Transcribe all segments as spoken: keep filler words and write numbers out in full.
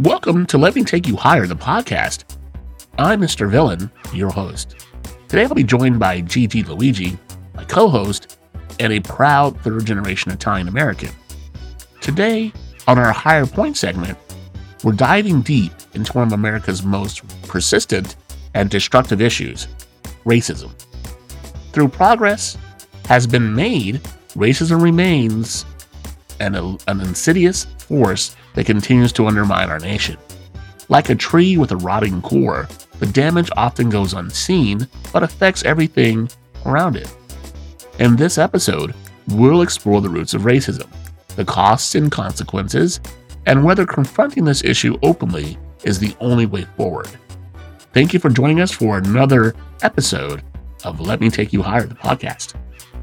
Welcome to Let Me Take You Higher, the podcast. I'm Mister Villain, your host. Today I'll be joined by Gigi Luigi, my co-host, and a proud third-generation Italian-American. Today, on our Higher Point segment, we're diving deep into one of America's most persistent and destructive issues, racism. Through progress has been made, racism remains an, an insidious force that continues to undermine our nation. Like a tree with a rotting core, the damage often goes unseen, but affects everything around it. In this episode, we'll explore the roots of racism, the costs and consequences, and whether confronting this issue openly is the only way forward. Thank you for joining us for another episode of Let Me Take You Higher, the podcast.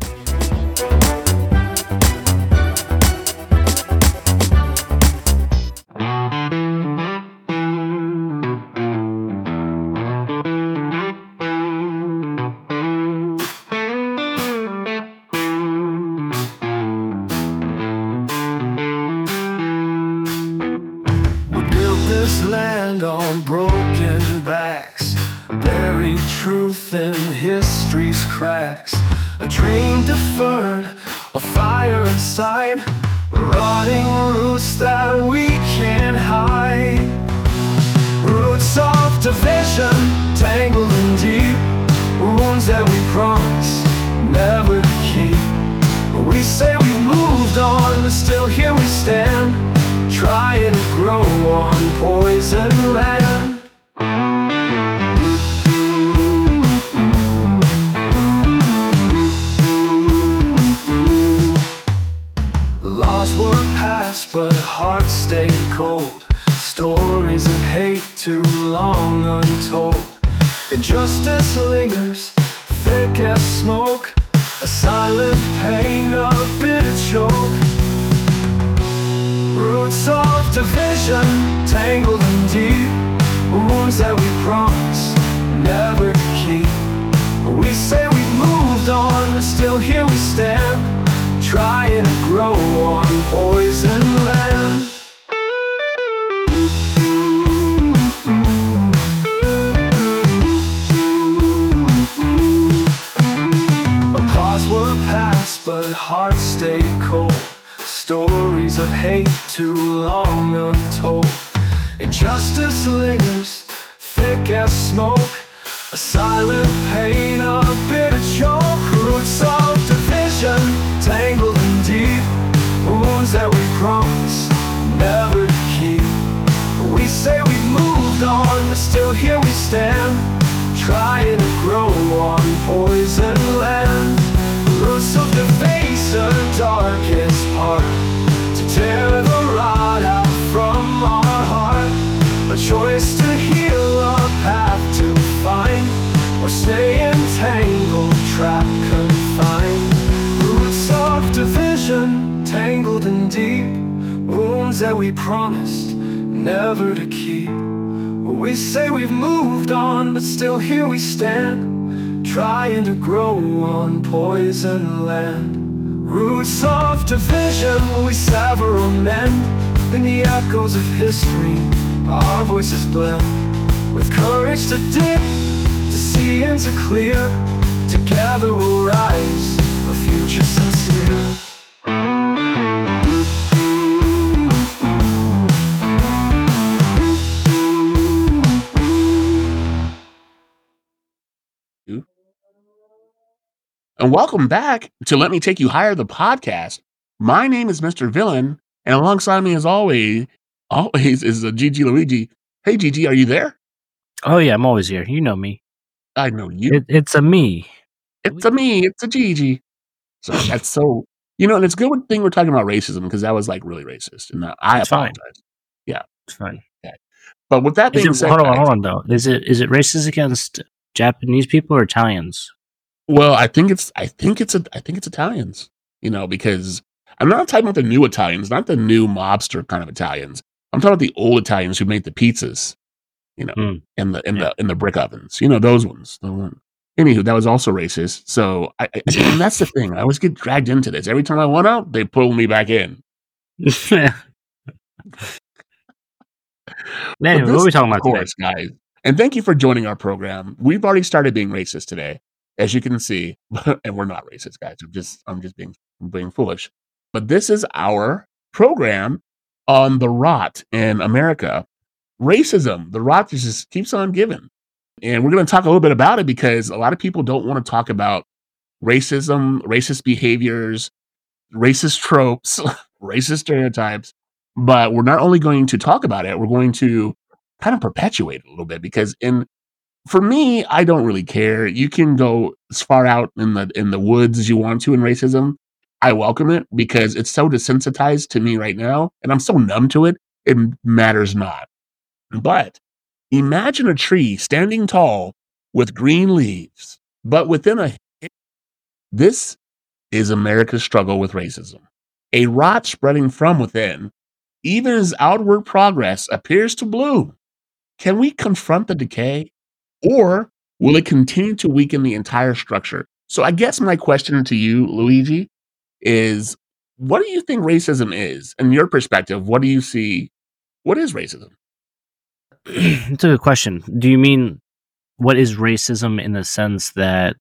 A dream deferred, a fire inside, rotting roots that we can't hide. Roots of division, tangled and deep, wounds that we promise never to keep. We say we moved on, but still here we stand, trying to grow on poison land. But hearts stay cold. Stories of hate too long untold. Injustice lingers, thick as smoke. A silent pain, a bitter choke. Roots of division, tangled and deep, wounds that we promise never to keep. We say we moved on, but still here we stand, trying to grow on poison land. Applause were past, but hearts stayed cold. Stories of hate too long untold. Injustice lingers, thick as smoke. A silent pain, a bitter choke. Roots of division, tangled and deep, wounds that we promise never to keep. We say we moved on, but still here we stand, trying to grow on poison land. Roots of the face, the darkest part, to tear the rot out from our heart. A choice to heal, a path to find, or stay entangled, trapped, confined. Roots of division, tangled and deep, wounds that we promised never to keep. We say we've moved on, but still here we stand, trying to grow on poison land. Roots of division, we sever or mend. In the echoes of history, our voices blend. With courage to dig, to see and to clear, together we'll rise, a future sincere. And welcome back to Let Me Take You Higher, the podcast. My name is Mister Villain, and alongside me as always, always is uh, Gigi Luigi. Hey Gigi, are you there? Oh yeah, I'm always here. You know me. I know you. It, it's a me. It's a me. It's a Gigi. So that's so, you know, and it's a good thing we're talking about racism because that was like really racist. And I, I It's apologize. fine. Yeah. It's fine. Okay. But with that Is being it, said, hold on, guys, hold on though. Is it is it racist against Japanese people or Italians? well, I think it's, I think it's, a, I think it's Italians, you know, because I'm not talking about the new Italians, not the new mobster kind of Italians. I'm talking about the old Italians who made the pizzas, you know, Mm. in the, in Yeah. the, in the brick ovens, you know, those ones. The one. Anywho, that was also racist. So I, I, and that's the thing. I always get dragged into this. Every time I went out, they pull me back in. Anyway, this, what are we talking of about today? course, guys. And thank you for joining our program. We've already started being racist today, as you can see, and we're not racist, guys. I'm just, I'm just being, being foolish. But this is our program on the rot in America. Racism, the rot just keeps on giving. And we're going to talk a little bit about it because a lot of people don't want to talk about racism, racist behaviors, racist tropes, racist stereotypes. But we're not only going to talk about it, we're going to kind of perpetuate it a little bit because in for me, I don't really care. You can go as far out in the in the woods as you want to in racism. I welcome it because it's so desensitized to me right now, and I'm so numb to it, it matters not. But imagine a tree standing tall with green leaves, but within a this is America's struggle with racism. A rot spreading from within, even as outward progress appears to bloom. Can we confront the decay, or will it continue to weaken the entire structure? So I guess my question to you, Luigi, is what do you think racism is? In your perspective, what do you see? What is racism? It's a good question. Do you mean what is racism in the sense that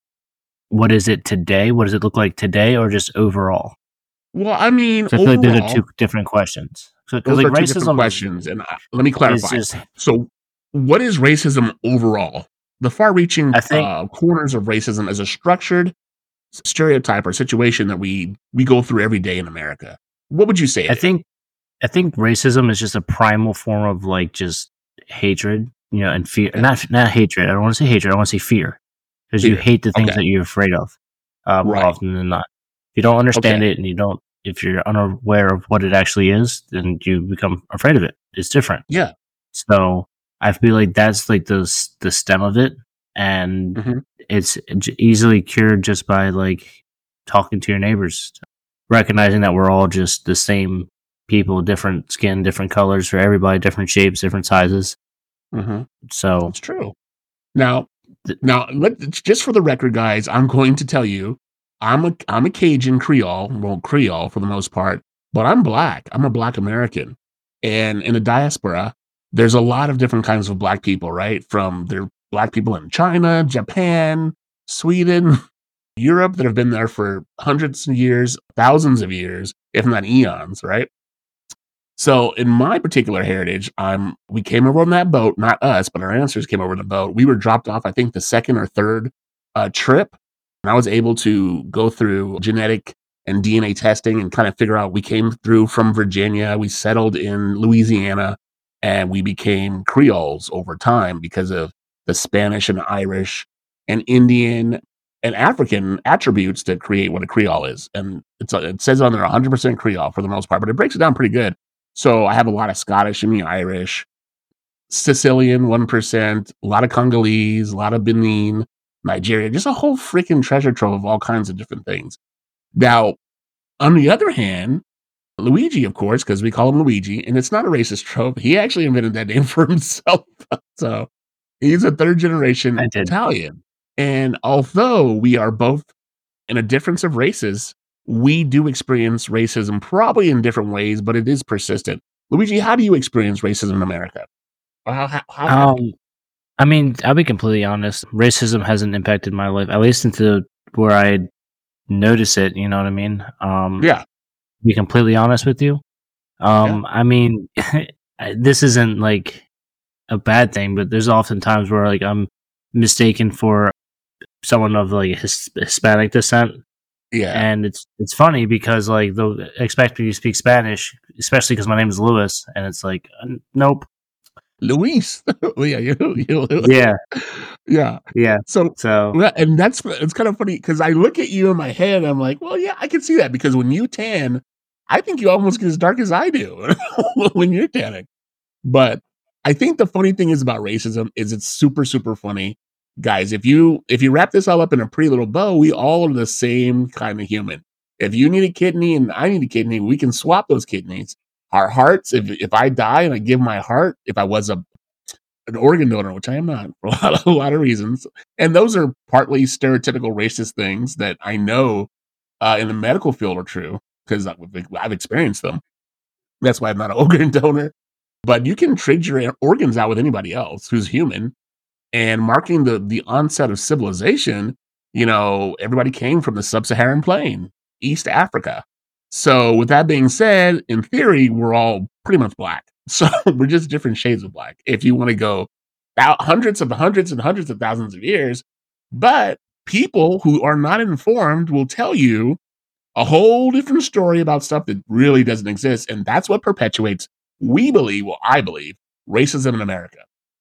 what is it today? What does it look like today, or just overall? Well, I mean, So I feel like those are overall, two different questions. Because those like are two different racism questions, and uh, let me is clarify. just, So, what is racism overall? The far-reaching I think, uh, corners of racism as a structured stereotype or situation that we we go through every day in America. What would you say? I it is? think, I think racism is just a primal form of like just hatred, you know, and fear. Yeah. Not not hatred. I don't want to say hatred. I want to say fear, because you Fear. hate the things Okay. that you're afraid of uh, more Right. often than not. If you don't understand Okay. it and you don't, if you're unaware of what it actually is, then you become afraid of it. It's different. Yeah. So I feel like that's like the s- the stem of it, and Mhm. it's j- easily cured just by like talking to your neighbors, recognizing that we're all just the same people, different skin, different colors for everybody, different shapes, different sizes. Mhm. So It's true. Now, th- now, let, just for the record, guys, I'm going to tell you, I'm a I'm a Cajun Creole, well, Creole for the most part, but I'm black. I'm a Black American, and in the diaspora, there's a lot of different kinds of Black people, right? From there, Black people in China, Japan, Sweden, Europe that have been there for hundreds of years, thousands of years, if not eons, right? So in my particular heritage, I'm we came over on that boat, not us, but our ancestors came over the boat. We were dropped off, I think, the second or third uh, trip, and I was able to go through genetic and D N A testing and kind of figure out we came through from Virginia, we settled in Louisiana, and we became Creoles over time because of the Spanish and Irish and Indian and African attributes that create what a Creole is. And it's a, it says on there one hundred percent Creole for the most part, but it breaks it down pretty good. So I have a lot of Scottish in me, Irish, Sicilian, one percent, a lot of Congolese, a lot of Benin, Nigeria, just a whole freaking treasure trove of all kinds of different things. Now, on the other hand, Luigi, of course, because we call him Luigi, and it's not a racist trope. He actually invented that name for himself. So he's a third generation I did. Italian. And although we are both in a difference of races, we do experience racism probably in different ways, but it is persistent. Luigi, how do you experience racism in America? Or how, how, how have you? Um, I mean, I'll be completely honest. Racism hasn't impacted my life, at least into where I notice it. You know what I mean? Um, Yeah. to be completely honest with you. Um, I mean, this isn't like a bad thing, but there's often times where like I'm mistaken for someone of like his, Hispanic descent, Yeah. and it's it's funny because like they'll expect me to speak Spanish, especially because my name is Lewis, and it's like uh, nope. Luis. yeah, you, you, Yeah, yeah. yeah. So, So well, and that's it's kind of funny because I look at you in my head and I'm like, well, yeah, I can see that because when you tan, I think you almost get as dark as I do when you're tanning. But I think the funny thing is about racism is it's super, super funny. Guys, if you if you wrap this all up in a pretty little bow, we all are the same kind of human. If you need a kidney and I need a kidney, we can swap those kidneys. Our hearts, if if I die and I give my heart, if I was a an organ donor, which I am not for a lot of, a lot of reasons, and those are partly stereotypical racist things that I know uh, in the medical field are true because I've, I've experienced them. That's why I'm not an organ donor. but you can trade your organs out with anybody else who's human. And marking the the onset of civilization, you know, everybody came from the sub-Saharan plain, East Africa. So with that being said, in theory, we're all pretty much black. So we're just different shades of black. If you want to go out hundreds of hundreds and hundreds of thousands of years, but people who are not informed will tell you a whole different story about stuff that really doesn't exist. And that's what perpetuates, we believe, well, I believe, racism in America.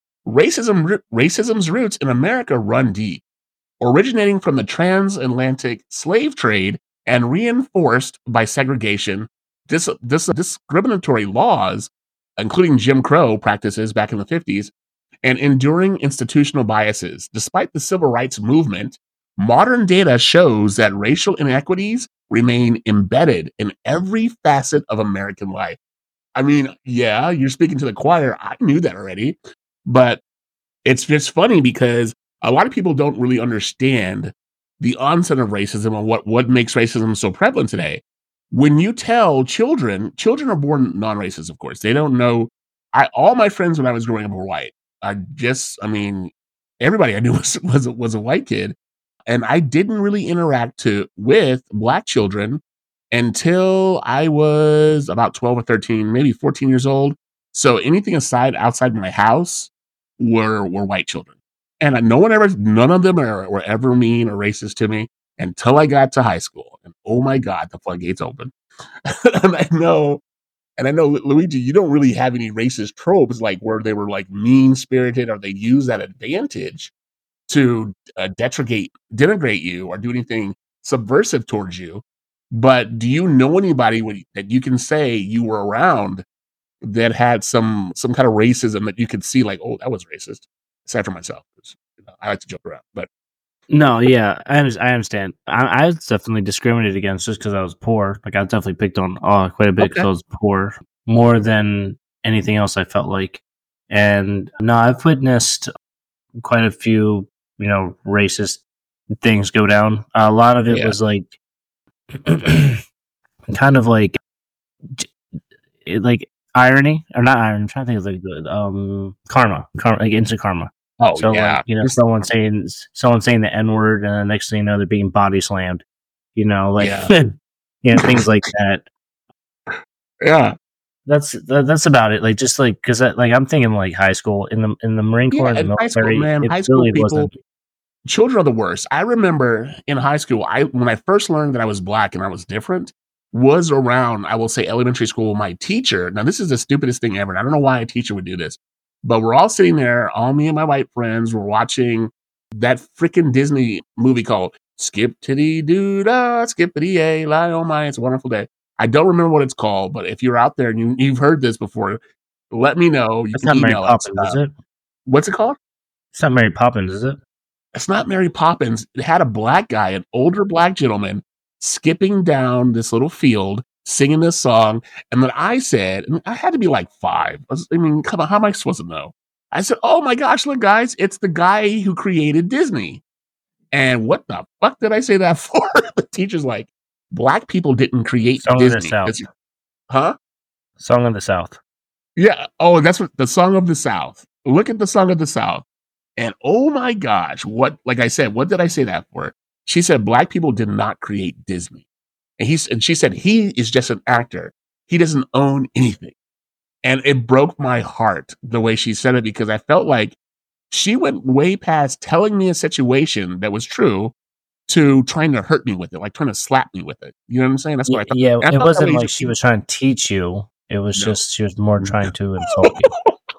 Racism, racism's roots in America run deep, originating from the transatlantic slave trade and reinforced by segregation, dis, dis, discriminatory laws, including Jim Crow practices back in the fifties, and enduring institutional biases. Despite the civil rights movement, modern data shows that racial inequities remain embedded in every facet of American life. I mean, yeah, you're speaking to the choir. I knew that already. But it's just funny because a lot of people don't really understand the onset of racism and what, what makes racism so prevalent today. When you tell children, children are born non-racist, of course. They don't know. I all my friends when I was growing up were white. I just, I mean, everybody I knew was was, was a white kid. And I didn't really interact to with black children until I was about twelve or thirteen, maybe fourteen years old. So anything aside outside my house were were white children. And I- no one ever, none of them are, were ever mean or racist to me until I got to high school. And oh my God, the floodgates opened. and I know, and I know, Lu- Luigi, you don't really have any racist tropes like where they were like mean spirited or they use that advantage to uh, detricate, denigrate you or do anything subversive towards you. But do you know anybody when, that you can say you were around that had some some kind of racism that you could see like, oh, that was racist? Aside from myself, 'cause, you know, I like to joke around. But No, yeah, I, under- I understand. I, I was definitely discriminated against just because I was poor. Like I was definitely picked on uh, quite a bit because okay, I was poor, more than anything else. I felt like, and no, I've witnessed quite a few, you know, racist things go down. A lot of it yeah, was like, kind of like, j- it, like irony or not irony. I'm trying to think of like the um karma, karma, like instant karma. oh So like, yeah, you know, just someone saying someone saying the N word, and the next thing you know, they're being body slammed. You know, like yeah, you know things like that. yeah, That's that, that's about it. Like just like because like I'm thinking like high school in the in the Marine Corps yeah. and the In high school, military, man, it high school really people, wasn't. children are the worst. I remember in high school, I when I first learned that I was black and I was different, was around, I will say, elementary school. My teacher. Now, this is the stupidest thing ever. And I don't know why a teacher would do this, but we're all sitting there, all me and my white friends, we're watching that freaking Disney movie called Skip Titty Doo Da, Skippity A, Lie on My, It's a Wonderful Day. I don't remember what it's called, but if you're out there and you, you've heard this before, let me know. You That's can not Mary email us. Poppins, is Uh, it? what's it called? It's not Mary Poppins, is it? It's not Mary Poppins. It had a black guy, an older black gentleman, skipping down this little field, singing this song. And then I said, and I had to be like five. I, was- I mean, come on, how am I supposed to know? I said, oh my gosh, look, guys, it's the guy who created Disney. And what the fuck did I say that for? The teacher's like, black people didn't create Song of the Disney. South. It's- huh? Song of the South. Yeah. Oh, that's what the Song of the South. Look at the Song of the South. And oh my gosh, what, like I said, what did I say that for? She said, black people did not create Disney. And he's, and she said, he is just an actor. He doesn't own anything. And it broke my heart the way she said it, because I felt like she went way past telling me a situation that was true to trying to hurt me with it, like trying to slap me with it. You know what I'm saying? That's what Y- I thought. Yeah, And I it felt that wasn't way like just she was trying to teach you. It was no. just she was more trying to insult you.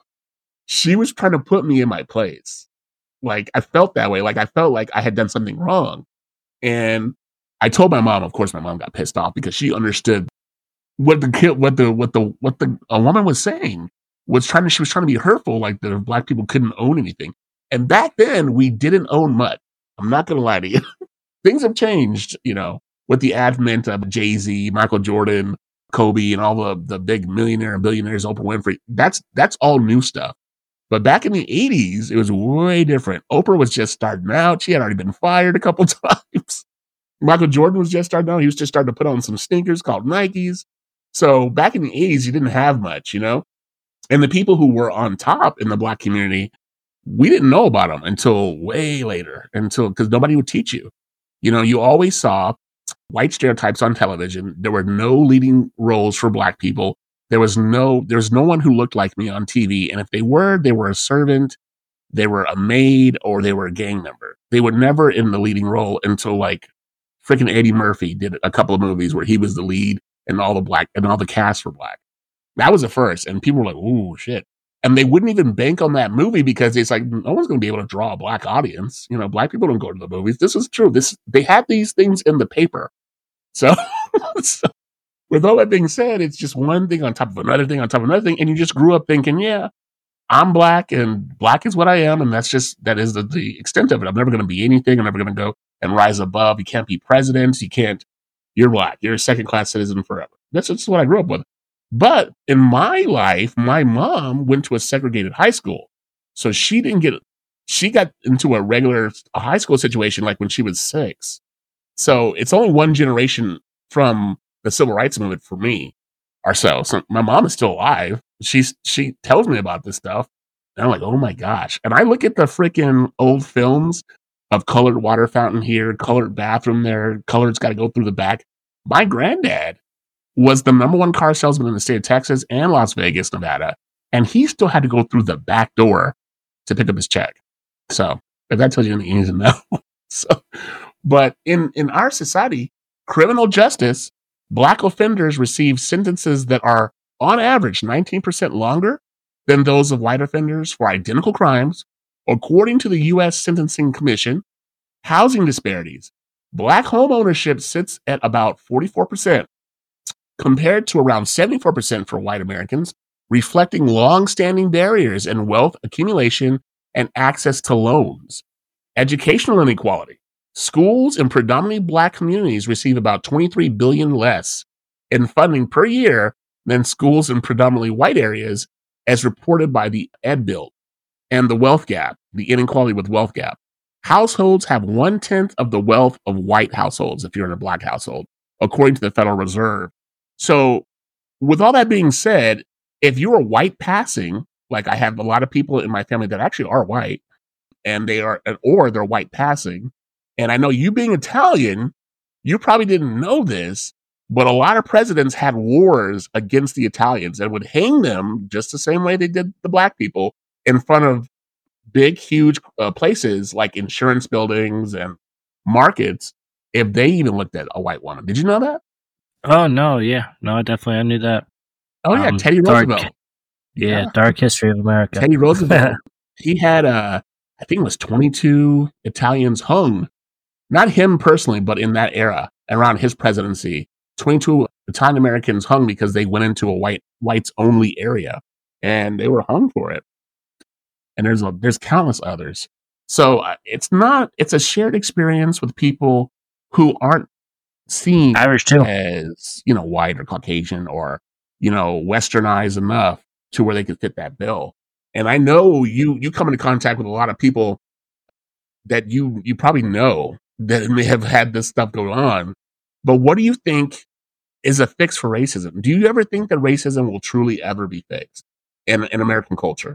She was trying to put me in my place. Like I felt that way. Like I felt like I had done something wrong. And I told my mom, of course my mom got pissed off because she understood what the kid, what the, what the, what the, a woman was saying was trying to, she was trying to be hurtful. Like the black people couldn't own anything. And back then we didn't own much. I'm not going to lie to you. Things have changed, you know, with the advent of Jay-Z, Michael Jordan, Kobe, and all the, the big millionaire and billionaires, Oprah Winfrey. That's, that's all new stuff. But back in the eighties, it was way different. Oprah was just starting out. She had already been fired a couple times. Michael Jordan was just starting out. He was just starting to put on some sneakers called Nikes. So back in the eighties, you didn't have much, you know? And the people who were on top in the black community, we didn't know about them until way later, until because nobody would teach you. You know, you always saw white stereotypes on television. There were no leading roles for black people. There was no, there's no one who looked like me on T V. And if they were, they were a servant, they were a maid, or they were a gang member. They were never in the leading role until like freaking Eddie Murphy did a couple of movies where he was the lead and all the black and all the cast were black. That was the first. And people were like, ooh, shit. And they wouldn't even bank on that movie because it's like, no one's going to be able to draw a black audience. You know, black people don't go to the movies. This is true. This, they had these things in the paper. So, so with all that being said, it's just one thing on top of another thing on top of another thing. And you just grew up thinking, yeah, I'm black and black is what I am. And that's just, that is the, the extent of it. I'm never going to be anything. I'm never going to go and rise above. You can't be president. You can't, you're black. You're a second class citizen forever. That's just what I grew up with. But in my life, my mom went to a segregated high school. So she didn't get, she got into a regular a high school situation like when she was six. So it's only one generation from the civil rights movement for me or so. So my mom is still alive. She's, she tells me about this stuff. And I'm like, oh my gosh. And I look at the freaking old films of colored water fountain here, colored bathroom there, colored's got to go through the back. My granddad was the number one car salesman in the state of Texas and Las Vegas, Nevada. And he still had to go through the back door to pick up his check. So if that tells you anything you need to know. So, but in, in our society, criminal justice, black offenders receive sentences that are on average nineteen percent longer than those of white offenders for identical crimes. According to the U S Sentencing Commission, housing disparities, black home ownership sits at about forty-four percent compared to around seventy-four percent for white Americans, reflecting long-standing barriers in wealth accumulation and access to loans. Educational inequality. Schools in predominantly black communities receive about twenty-three billion dollars less in funding per year than schools in predominantly white areas, as reported by the Ed Bill. And the wealth gap, the inequality with wealth gap. Households have one-tenth of the wealth of white households if you're in a black household, according to the Federal Reserve. So with all that being said, if you're white passing, like I have a lot of people in my family that actually are white, and they are, or they're white passing. And I know you being Italian, you probably didn't know this, but a lot of presidents had wars against the Italians and would hang them just the same way they did the black people in front of big, huge uh, places like insurance buildings and markets if they even looked at a white woman. Did you know that? Oh, no, yeah. No, I definitely I knew that. Oh, yeah, Um, Teddy dark, Roosevelt. yeah, dark history of America. Teddy Roosevelt. He had, uh, I think it was twenty-two Italians hung. Not him personally, but in that era, around his presidency, twenty-two Italian Americans hung because they went into a white whites only area, and they were hung for it. And there's a, there's countless others. So uh, it's not, it's a shared experience with people who aren't seen Irish too. as, you know, white or Caucasian or, you know, westernized enough to where they could fit that bill. And I know you, you come into contact with a lot of people that you, you probably know that may have had this stuff going on. But what do you think is a fix for racism? Do you ever think that racism will truly ever be fixed in, in American culture?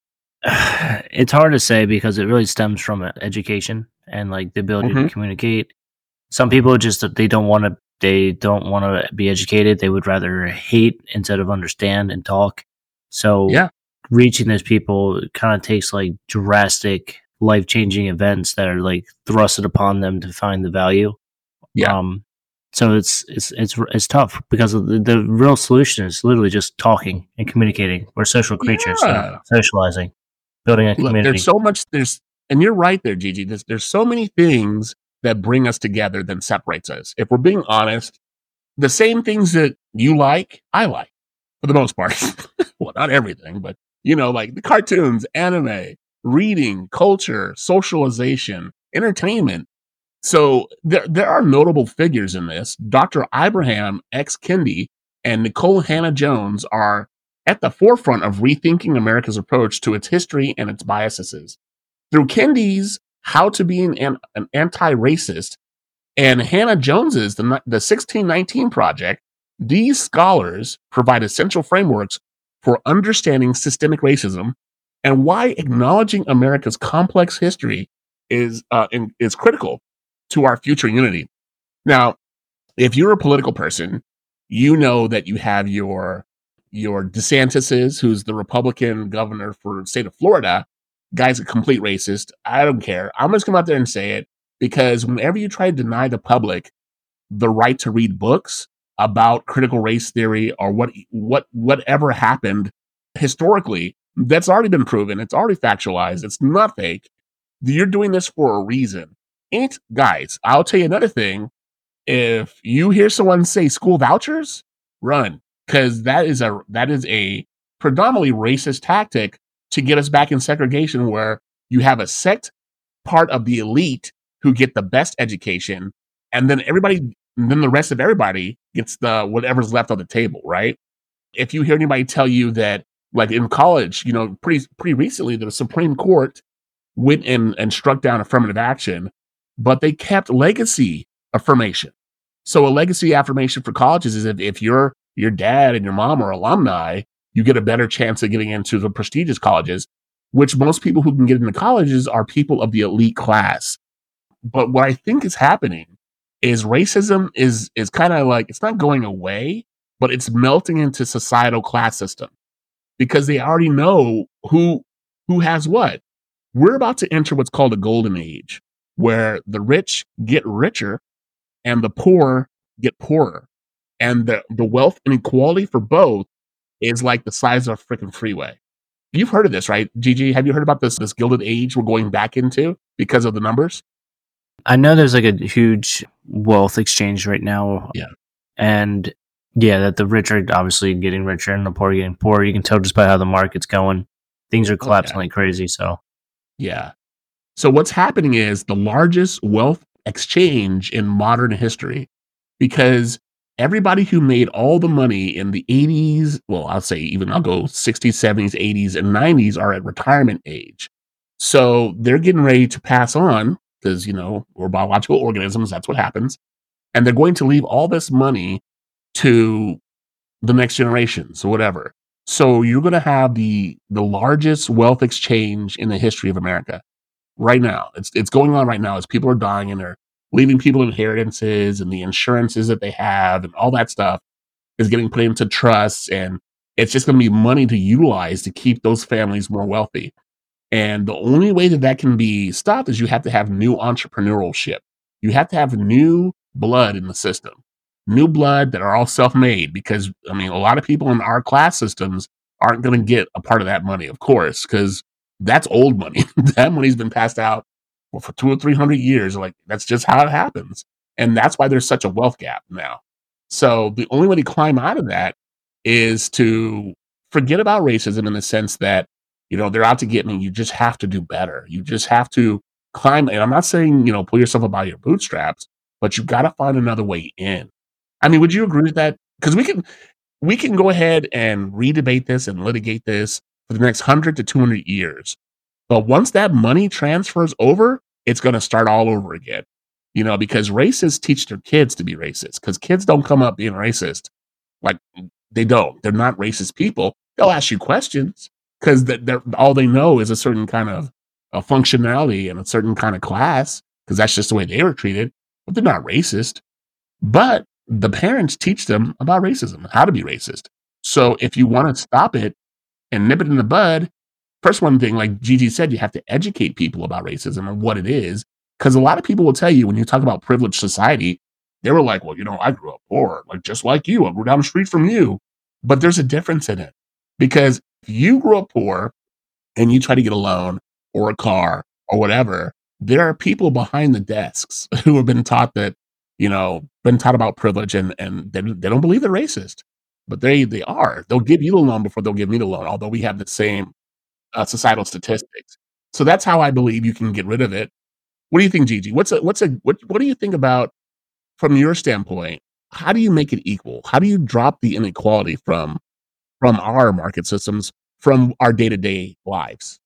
It's hard to say because it really stems from education and like the ability Mhm. to communicate. Some people just they don't want to they don't want to be educated. They would rather hate instead of understand and talk. So Yeah. reaching those people kind of takes like drastic life changing events that are like thrusted upon them to find the value. Yeah. Um, so it's it's it's it's tough because of the, the real solution is literally just talking and communicating. We're social creatures, so Yeah. socializing, building a Look, community. there's so much, there's, and you're right there, Gigi. There's, there's so many things that bring us together than separates us. If we're being honest, the same things that you like, I like for the most part. Well, not everything, but you know, like the cartoons, anime, reading, culture, socialization, entertainment. So there, there are notable figures in this. Doctor Abraham X. Kendi and Nicole Hannah-Jones are at the forefront of rethinking America's approach to its history and its biases. Through Kendi's How to Be an, an Anti-Racist and Hannah-Jones's the, the sixteen nineteen Project, these scholars provide essential frameworks for understanding systemic racism and why acknowledging America's complex history is uh, in, is critical to our future unity. Now, if you're a political person, you know that you have your your DeSantis's, who's the Republican governor for the state of Florida. Guy's a complete racist. I don't care. I'm just come out there and say it, because whenever you try to deny the public the right to read books about critical race theory or what what whatever happened historically, that's already been proven. It's already factualized. It's not fake. You're doing this for a reason. Ain't guys, I'll tell you another thing. If you hear someone say school vouchers, run, because that is a that is a predominantly racist tactic to get us back in segregation, where you have a sect part of the elite who get the best education, and then everybody, and then the rest of everybody gets the whatever's left on the table, right? If you hear anybody tell you that, like in college, you know, pretty pretty recently, the Supreme Court went in and struck down affirmative action, but they kept legacy affirmation. So a legacy affirmation for colleges is if, if your your dad and your mom are alumni, you get a better chance of getting into the prestigious colleges, which most people who can get into colleges are people of the elite class. But what I think is happening is racism is is kind of like, it's not going away, but it's melting into societal class system, because they already know who who has what. We're about to enter what's called a golden age, where the rich get richer and the poor get poorer. And the, the wealth inequality for both is like the size of a freaking freeway. You've heard of this, right, Gigi? Have you heard about this this gilded age we're going back into because of the numbers? I know there's like a huge wealth exchange right now. Yeah. And yeah, that the rich are obviously getting richer and the poor are getting poorer. You can tell just by how the market's going. Things are collapsing Okay. like crazy. So Yeah. So what's happening is the largest wealth exchange in modern history, because everybody who made all the money in the eighties, well, I'll say even I'll go sixties, seventies, eighties, and nineties are at retirement age. So they're getting ready to pass on, because, you know, we're biological organisms. That's what happens. And they're going to leave all this money to the next generations or whatever. So you're going to have the the largest wealth exchange in the history of America right now. It's it's going on right now as people are dying and they're leaving people inheritances, and the insurances that they have and all that stuff is getting put into trusts, and it's just going to be money to utilize to keep those families more wealthy. And the only way that that can be stopped is you have to have new entrepreneurship. You have to have new blood in the system, new blood that are all self-made, because, I mean, a lot of people in our class systems aren't going to get a part of that money, of course, because that's old money. That money's been passed out well, for two or three hundred years. Like, that's just how it happens. And that's why there's such a wealth gap now. So the only way to climb out of that is to forget about racism, in the sense that, you know, they're out to get me. You just have to do better. You just have to climb. And I'm not saying, you know, pull yourself up by your bootstraps, but you got to find another way in. I mean, would you agree with that? Because we can, we can go ahead and redebate this and litigate this for the next one hundred to two hundred years. But once that money transfers over, it's going to start all over again. You know, because racists teach their kids to be racist, because kids don't come up being racist. Like, they don't. They're not racist people. They'll ask you questions, because they're, all they know is a certain kind of a functionality and a certain kind of class, because that's just the way they were treated. But they're not racist. But the parents teach them about racism, how to be racist. So if you want to stop it and nip it in the bud, first one thing, like Gigi said, you have to educate people about racism and what it is. Because a lot of people will tell you, when you talk about privileged society, they were like, well, you know, I grew up poor, like just like you. I grew down the street from you. But there's a difference in it. Because if you grew up poor and you try to get a loan or a car or whatever, there are people behind the desks who have been taught that, you know, been taught about privilege, and, and they, they don't believe they're racist. But they they are. They'll give you the loan before they'll give me the loan, although we have the same uh, societal statistics. So that's how I believe you can get rid of it. What do you think, Gigi? What's a what's a what what do you think about, from your standpoint? How do you make it equal? How do you drop the inequality from from our market systems, from our day to day lives?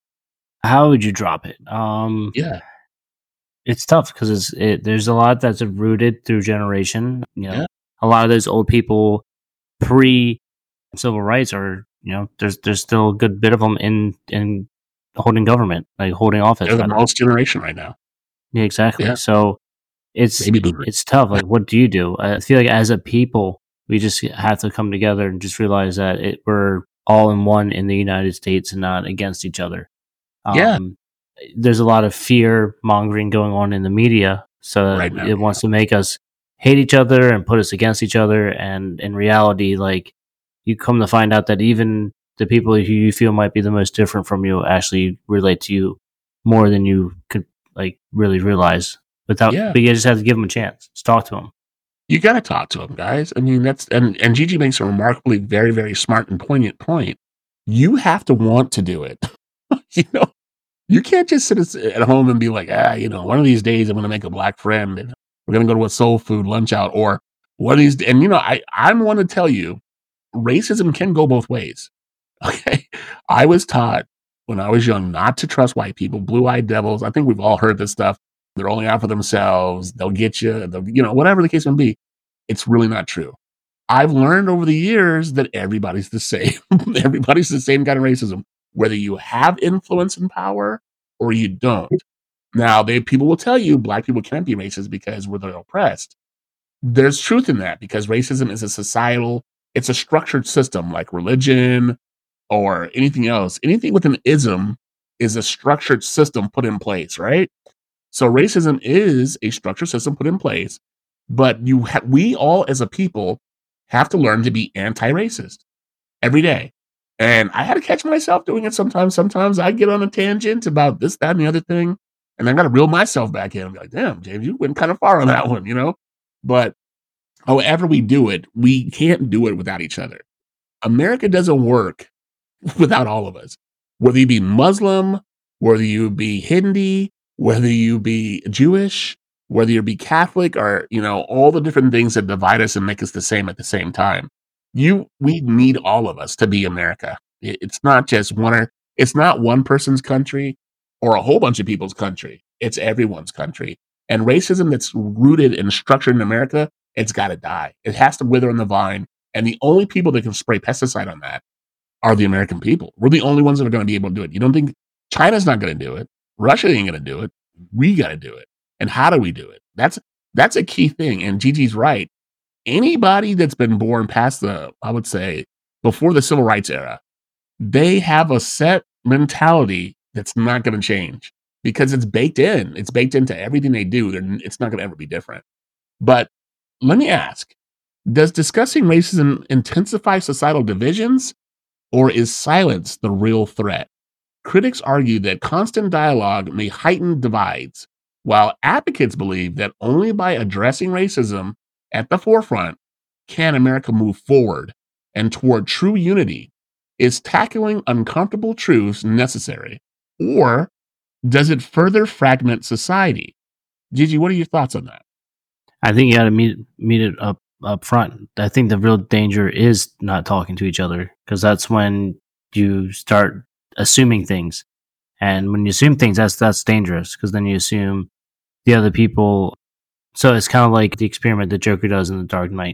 how would you drop it? Um, Yeah, it's tough because it's it, there's a lot that's rooted through generation. You know, yeah, a lot of those old people pre civil rights are you know, there's there's still a good bit of them in in holding government, like holding office. They're the rather. most generation right now. Yeah, exactly. Yeah. So it's Baby boomers. it's tough. Like, what do you do? I feel like as a people, we just have to come together and just realize that it, we're all in one in the United States and not against each other. Yeah. Um, there's a lot of fear mongering going on in the media, so Right now, it wants to make us hate each other and put us against each other. And in reality, like, you come to find out that even the people who you feel might be the most different from you actually relate to you more than you could like really realize. Without, Yeah. but you just have to give them a chance. Just talk to them. You got to talk to them, guys. I mean, that's and and Gigi makes a remarkably very very smart and poignant point. You have to want to do it. You know, you can't just sit as- at home and be like, ah, you know, one of these days I'm going to make a black friend and we're going to go to a soul food lunch out, or one of these. And you know, I I'm one to tell you, racism can go both ways. Okay, I was taught when I was young not to trust white people, blue-eyed devils. I think we've all heard this stuff. They're only out for themselves. They'll get you. They'll, you know, whatever the case may be. It's really not true. I've learned over the years that everybody's the same. Everybody's the same kind of racism, whether you have influence and power or you don't. Now, they people will tell you black people can't be racist because we're the oppressed. There's truth in that because racism is a societal, it's a structured system like religion or anything else. Anything with an ism is a structured system put in place, right? So racism is a structured system put in place, but you ha- we all as a people have to learn to be anti-racist every day. And I had to catch myself doing it sometimes. Sometimes I get on a tangent about this, that, and the other thing, and I got to reel myself back in and be like, damn, James, you went kind of far on that one, you know? But however we do it, we can't do it without each other. America doesn't work without all of us. Whether you be Muslim, whether you be Hindi, whether you be Jewish, whether you be Catholic, or you know all the different things that divide us and make us the same at the same time. You, we need all of us to be America. It- It's not just one or it's not one person's country or a whole bunch of people's country. It's everyone's country. And racism that's rooted and structured in America, it's got to die. It has to wither on the vine. And the only people that can spray pesticide on that are the American people. We're the only ones that are going to be able to do it. You don't think China's not going to do it? Russia ain't going to do it. We got to do it. And how do we do it? That's that's a key thing. And Gigi's right. Anybody that's been born past the, I would say, before the civil rights era, they have a set mentality that's not going to change because it's baked in. It's baked into everything they do. They're, it's not going to ever be different. But let me ask, does discussing racism intensify societal divisions, or is silence the real threat? Critics argue that constant dialogue may heighten divides, while advocates believe that only by addressing racism at the forefront can America move forward and toward true unity. Is tackling uncomfortable truths necessary, or does it further fragment society? Gigi, what are your thoughts on that? I think you got to meet meet it up up front. I think the real danger is not talking to each other because that's when you start assuming things, and when you assume things, that's that's dangerous because then you assume the other people. So it's kind of like the experiment that Joker does in The Dark Knight,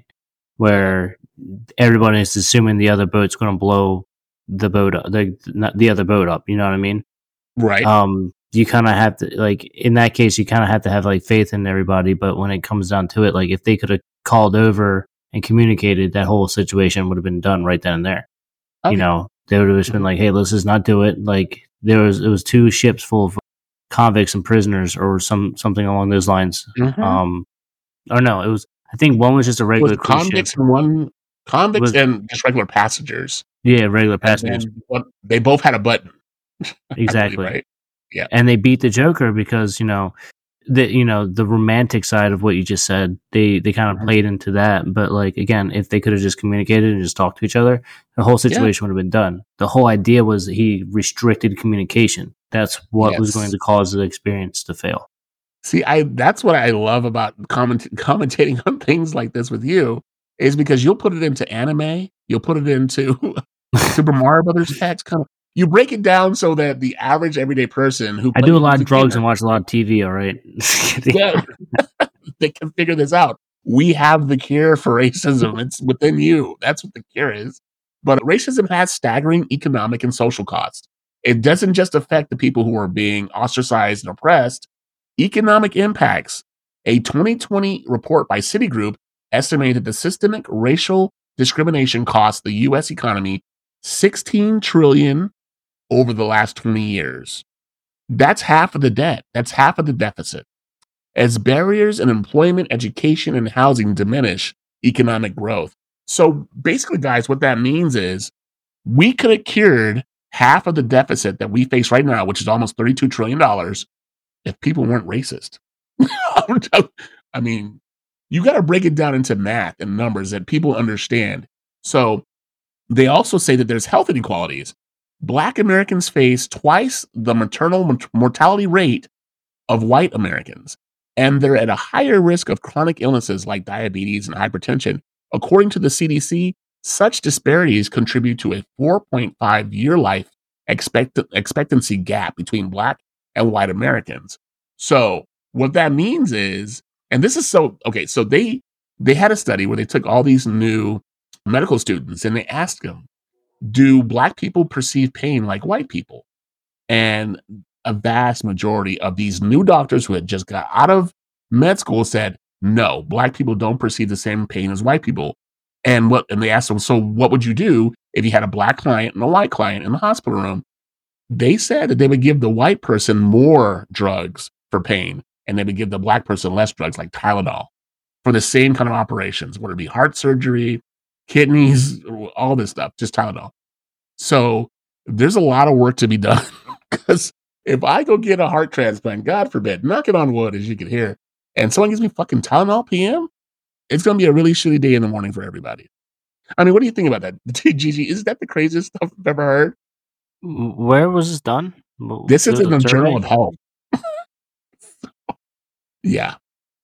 where everybody is assuming the other boat's going to blow the boat up, the not the other boat up. You know what I mean? Right. Um, you kind of have to like in that case, you kind of have to have like faith in everybody. But when it comes down to it, like if they could have called over and communicated, that whole situation would have been done right then and there. Okay. You know, they would have just been like, "Hey, let's just not do it." Like there was, it was two ships full of convicts and prisoners, or some something along those lines. Mhm. Um, or no, it was. I think one was just a It regular was cruise convicts ship. and one convicts Was- and just regular passengers. Yeah, regular And passengers. then one, they both had a button. I believe, Exactly. right? Yeah. And they beat the Joker because, you know, the you know, the romantic side of what you just said, they they kind of Mhm. played into that. But like again, if they could have just communicated and just talked to each other, the whole situation would have been done. The whole idea was that he restricted communication. That's what was Yes. going to cause the experience to fail. See, I that's what I love about comment, commentating on things like this with you is because you'll put it into anime, you'll put it into Super Mario Brothers text. Kind of, you break it down so that the average everyday person who I do a plays lot of the drugs gamer- and watch a lot of T V. All right. Yeah, they can figure this out. We have the cure for racism. It's within you. That's what the cure is. But racism has staggering economic and social costs. It doesn't just affect the people who are being ostracized and oppressed. Economic impacts. A twenty twenty report by Citigroup estimated the systemic racial discrimination cost the U S economy sixteen trillion dollars over the last twenty years. That's half of the debt. That's half of the deficit. As barriers in employment, education, and housing diminish economic growth. So basically, guys, what that means is we could have cured half of the deficit that we face right now, which is almost thirty-two trillion dollars, if people weren't racist. I mean, you got to break it down into math and numbers that people understand. So they also say that there's health inequalities. Black Americans face twice the maternal mortality rate of white Americans, and they're at a higher risk of chronic illnesses like diabetes and hypertension. According to the C D C, such disparities contribute to a four point five year life expect- expectancy gap between Black and white Americans. So what that means is, and this is so, okay, so they they had a study where they took all these new medical students and they asked them, do Black people perceive pain like white people? And a vast majority of these new doctors who had just got out of med school said, no, Black people don't perceive the same pain as white people. And what? And they asked them, so what would you do if you had a Black client and a white client in the hospital room? They said that they would give the white person more drugs for pain, and they would give the Black person less drugs, like Tylenol, for the same kind of operations, whether it be heart surgery, kidneys, all this stuff, just Tylenol. So there's a lot of work to be done, because if I go get a heart transplant, God forbid, knock it on wood, as you can hear, and someone gives me fucking Tylenol P M, it's going to be a really shitty day in the morning for everybody. I mean, what do you think about that? Gigi, is that the craziest stuff I've ever heard? Where was this done? This is in the survey? Journal of Health. Yeah.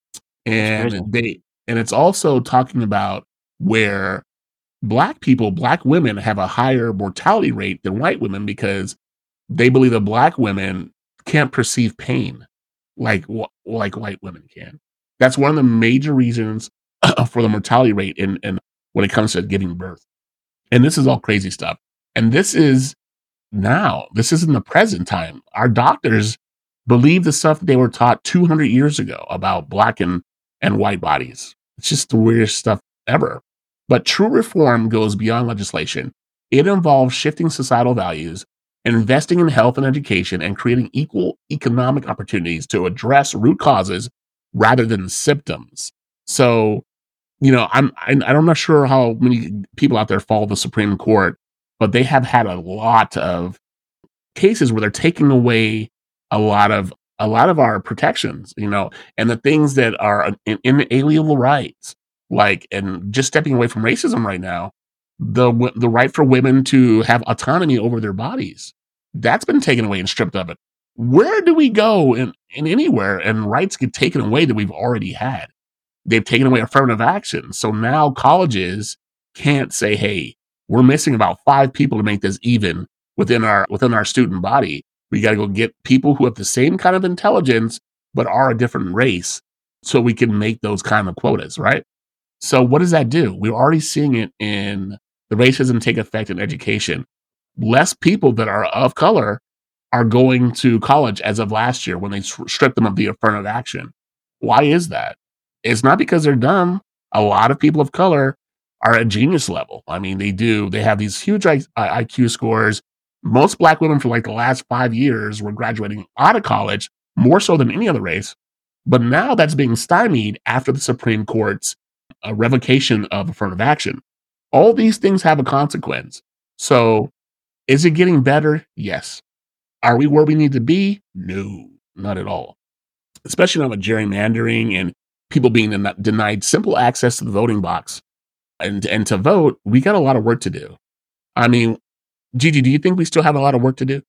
And they, and it's also talking about where Black people, Black women have a higher mortality rate than white women because they believe that Black women can't perceive pain like like white women can. That's one of the major reasons for the mortality rate in, in when it comes to giving birth. And this is all crazy stuff. And this is now. This is in the present time. Our doctors believe the stuff they were taught two hundred years ago about Black and, and white bodies. It's just the weirdest stuff ever. But true reform goes beyond legislation. It involves shifting societal values, investing in health and education, and creating equal economic opportunities to address root causes rather than symptoms. So, you know, I'm I, I'm not sure how many people out there follow the Supreme Court, but they have had a lot of cases where they're taking away a lot of a lot of our protections, you know, and the things that are in, inalienable rights, like, and just stepping away from racism right now, the the right for women to have autonomy over their bodies, that's been taken away and stripped of it. Where do we go in, in anywhere and rights get taken away that we've already had? They've taken away affirmative action. So now colleges can't say, hey, we're missing about five people to make this even within our within our student body. We got to go get people who have the same kind of intelligence, but are a different race, so we can make those kind of quotas, right? So what does that do? We're already seeing it in the racism take effect in education. Less people that are of color are going to college as of last year when they stripped them of the affirmative action. Why is that? It's not because they're dumb. A lot of people of color are at genius level. I mean, they do. They have these huge I Q scores. Most Black women for like the last five years were graduating out of college, more so than any other race. But now that's being stymied after the Supreme Court's uh, revocation of affirmative action. All these things have a consequence. So is it getting better? Yes. Are we where we need to be? No, not at all. Especially now with gerrymandering and people being den- denied simple access to the voting box and, and to vote, we got a lot of work to do. I mean, Gigi, do you think we still have a lot of work to do?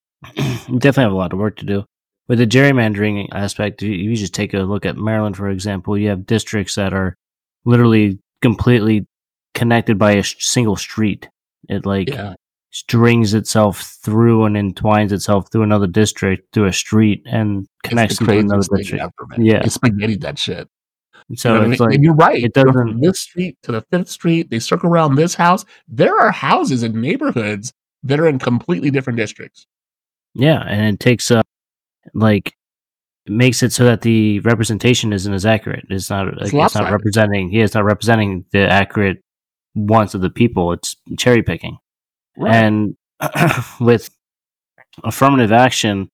We definitely have a lot of work to do. With the gerrymandering aspect, you, you just take a look at Maryland, for example. You have districts that are literally completely connected by a sh- single street. It like yeah. strings itself through and entwines itself through another district, through a street, and connects the to another district. Yeah, it's spaghetti that shit. So you know what it's I mean? like And you're right. it Go doesn't. from this street to the fifth street. They circle around this house. There are houses in neighborhoods that are in completely different districts. Yeah, and it takes uh, like it makes it so that the representation isn't as accurate. It's not like it's, lopsided. not representing. Yeah, it's not representing the accurate wants of the people. It's cherry picking. Right. And with affirmative action,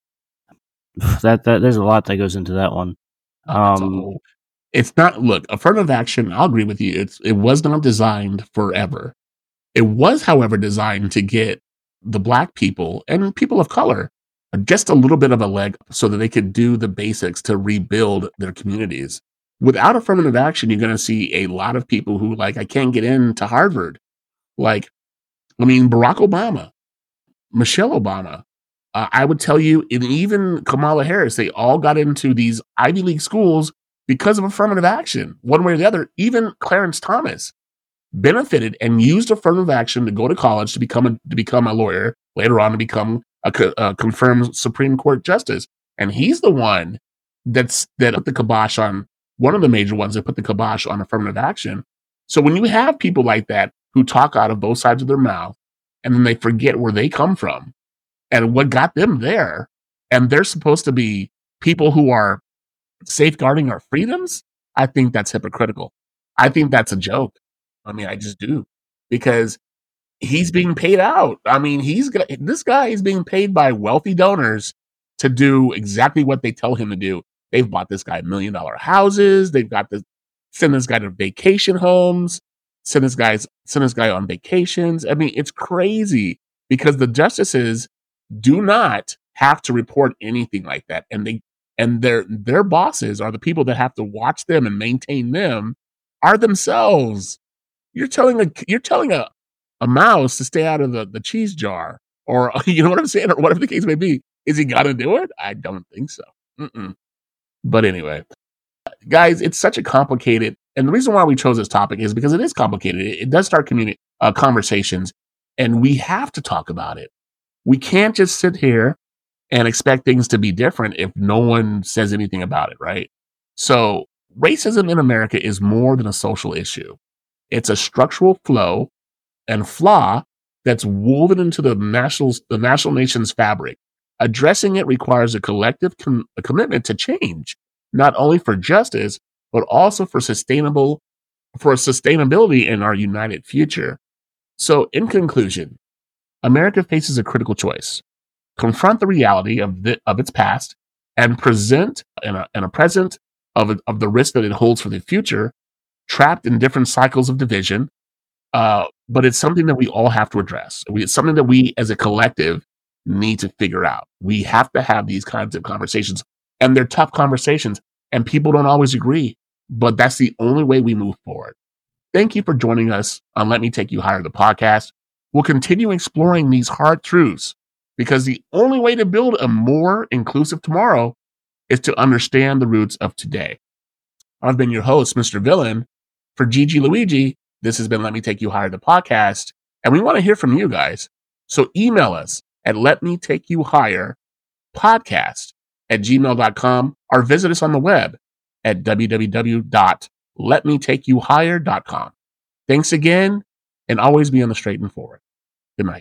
that that there's a lot that goes into that one. It's, Um, all- it's not, look, affirmative action, I'll agree with you. It's, it was not designed forever. It was, however, designed to get the Black people and people of color just a little bit of a leg so that they could do the basics to rebuild their communities. Without affirmative action, you're going to see a lot of people who, like, I can't get into Harvard. Like, I mean, Barack Obama, Michelle Obama, uh, I would tell you, and even Kamala Harris, they all got into these Ivy League schools because of affirmative action, one way or the other. Even Clarence Thomas benefited and used affirmative action to go to college to become a, to become a lawyer, later on to become a, co- a confirmed Supreme Court justice. And he's the one that's that put the kibosh on, one of the major ones that put the kibosh on affirmative action. So when you have people like that who talk out of both sides of their mouth, and then they forget where they come from and what got them there, and they're supposed to be people who are safeguarding our freedoms, I think that's hypocritical. I think that's a joke. I mean, I just do, because he's being paid out. I mean, he's gonna, this guy is being paid by wealthy donors to do exactly what they tell him to do. They've bought this guy million dollar houses. They've got this, send this guy to vacation homes, send this guys, send this guy on vacations. I mean, it's crazy because the justices do not have to report anything like that, and they and their their bosses are the people that have to watch them and maintain them are themselves. You're telling a you're telling a, a mouse to stay out of the, the cheese jar, or you know what I'm saying, or whatever the case may be. Is he gonna do it? I don't think so. Mm-mm. But anyway, guys, it's such a complicated, and the reason why we chose this topic is because it is complicated. It, it does start community uh, conversations, and we have to talk about it. We can't just sit here and expect things to be different if no one says anything about it, right? So racism in America is more than a social issue. It's a structural flow and flaw that's woven into the national, the national nation's fabric. Addressing it requires a collective com- a commitment to change, not only for justice, but also for sustainable, for sustainability in our united future. So in conclusion, America faces a critical choice: confront the reality of the, of its past and present in a, in a present of, of the risk that it holds for the future, trapped in different cycles of division. Uh, but it's something that we all have to address. We, it's something that we as a collective need to figure out. We have to have these kinds of conversations, and they're tough conversations, and people don't always agree, but that's the only way we move forward. Thank you for joining us on Let Me Take You Higher, the podcast. We'll continue exploring these hard truths, because the only way to build a more inclusive tomorrow is to understand the roots of today. I've been your host, Mister Villain. For Gigi Luigi, this has been Let Me Take You Higher, the podcast, and we want to hear from you guys. So email us at Let Me Take You Higher podcast at gmail dot com, or visit us on the web at w w w dot let me take you higher dot com. Thanks again, and always be on the straight and forward. Good night.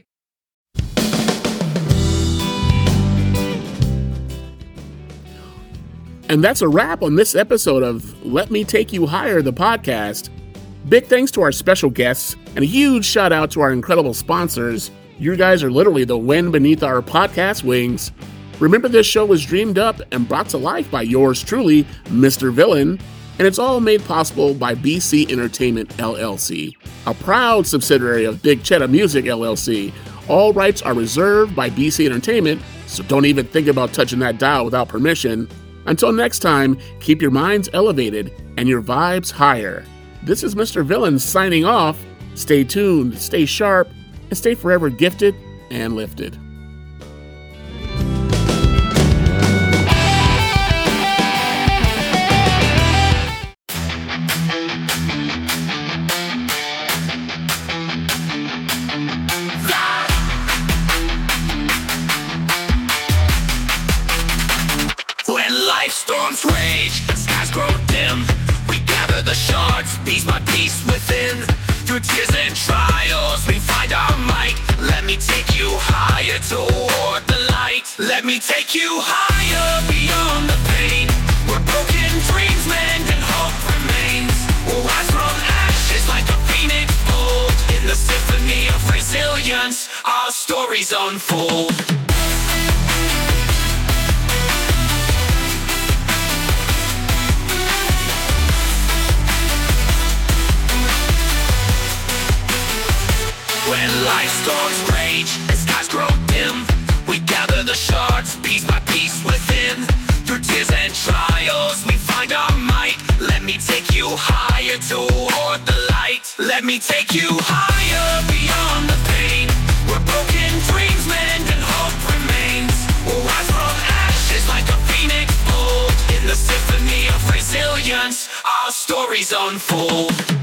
And that's a wrap on this episode of Let Me Take You Higher, the podcast. Big thanks to our special guests, and a huge shout out to our incredible sponsors. You guys are literally the wind beneath our podcast wings. Remember, this show was dreamed up and brought to life by yours truly, Mister Villain, and it's all made possible by B C Entertainment, L L C, a proud subsidiary of Big Cheddar Music, L L C. All rights are reserved by B C Entertainment, so don't even think about touching that dial without permission. Until next time, keep your minds elevated and your vibes higher. This is Mister Villain signing off. Stay tuned, stay sharp, and stay forever gifted and lifted. When life storms rage, skies grow dim, we gather trials, we find our might. Let me take you higher toward the light. Let me take you higher beyond the pain. Where broken dreams mend and hope remains. We'll rise from ashes like a phoenix bold. In the symphony of resilience, our stories unfold. When life storms rage and skies grow dim, we gather the shards piece by piece within. Through tears and trials, we find our might. Let me take you higher toward the light. Let me take you higher beyond the pain. Where broken dreams mend and hope remains. We'll rise from ashes like a phoenix bold. In the symphony of resilience, our stories unfold.